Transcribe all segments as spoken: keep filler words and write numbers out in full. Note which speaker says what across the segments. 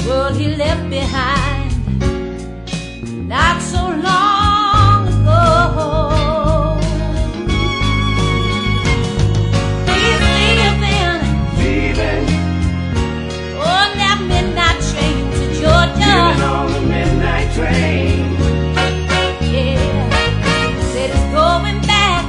Speaker 1: world he left behind not so long ago. He's leaving,
Speaker 2: leaving
Speaker 1: on that midnight train to Georgia.
Speaker 2: Leaving on the midnight train.
Speaker 1: Yeah, said he's going back,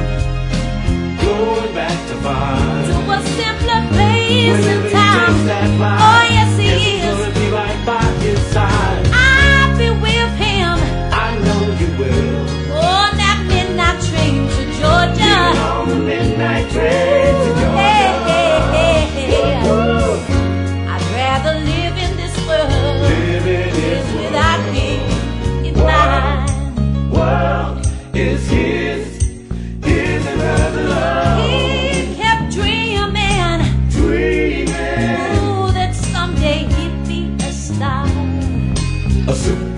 Speaker 2: going back to find
Speaker 1: to a simpler place and time.
Speaker 2: Oh
Speaker 1: yes, he
Speaker 2: is. It's gonna be right by his side.
Speaker 1: I'll be with him.
Speaker 2: I know you will.
Speaker 1: On that midnight train to Georgia.
Speaker 2: Leaving on the midnight train to Georgia.
Speaker 1: Hey, hey, hey, hey. I'd rather live in this world
Speaker 2: Live in this
Speaker 1: without him in mind.
Speaker 2: World is his, his and her love.
Speaker 1: He kept dreaming,
Speaker 2: dreaming,
Speaker 1: ooh, that someday he'd be a star.
Speaker 2: A super